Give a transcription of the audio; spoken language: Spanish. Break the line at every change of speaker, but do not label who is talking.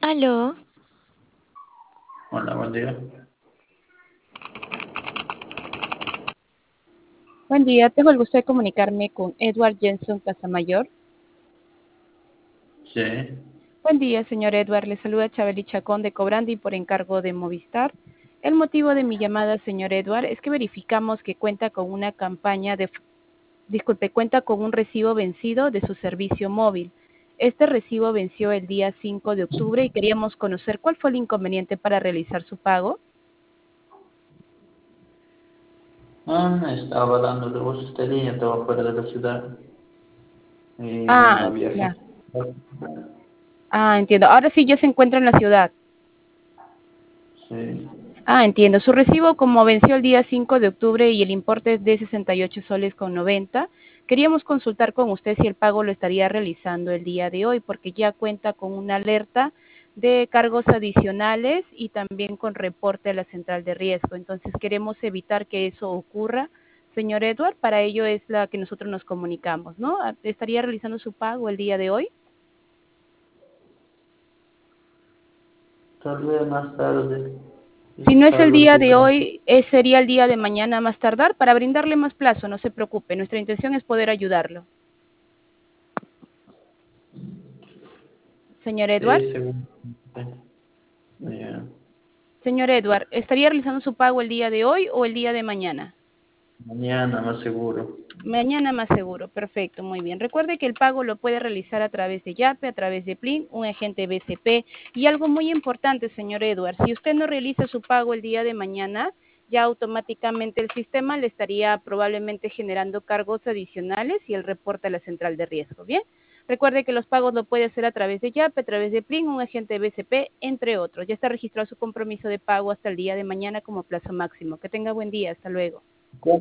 Aló,
Hola, buen día.
Buen día, tengo el gusto de comunicarme con Edward Jenson Casamayor.
Sí,
Buen día, señor Edward. Le saluda Chabeli Chacón de Cobrandi por encargo de Movistar. El motivo de mi llamada, señor Edward, es que verificamos que cuenta con una campaña cuenta con un recibo vencido de su servicio móvil. Este recibo venció el día 5 de octubre y queríamos conocer cuál fue el inconveniente para realizar su pago.
estaba dando de voz este día, estaba fuera de la ciudad y
Ah,
bueno, viajé.
ya. Entiendo. Ahora sí ya se encuentra en la ciudad.
Sí,
Entiendo. Su recibo, como venció el día 5 de octubre y el importe es de 68 soles con 90, queríamos consultar con usted si el pago lo estaría realizando el día de hoy, porque ya cuenta con una alerta de cargos adicionales y también con reporte a la central de riesgo. Entonces queremos evitar que eso ocurra, señor Edward. Para ello es la que nosotros nos comunicamos, ¿no? ¿Estaría realizando su pago el día de hoy?
tal vez más tarde,
Si no es el
algo
día
así
de
como.
hoy, sería el día de mañana más tardar para brindarle más plazo, no se preocupe. Nuestra intención es poder ayudarlo. Señor Edward.
Sí, seguro. Ya.
Señor Edward, ¿estaría realizando su pago el día de hoy o el día de mañana?
Mañana, más seguro.
Mañana más seguro, perfecto, muy bien. Recuerde que el pago lo puede realizar a través de Yape, a través de Plin, un agente BCP. Y algo muy importante, señor Edward, si usted no realiza su pago el día de mañana, ya automáticamente el sistema le estaría probablemente generando cargos adicionales y el reporte a la central de riesgo, ¿bien? Recuerde que los pagos lo puede hacer a través de Yape, a través de Plin, un agente BCP, entre otros. Ya está registrado su compromiso de pago hasta el día de mañana como plazo máximo. Que tenga buen día, hasta luego.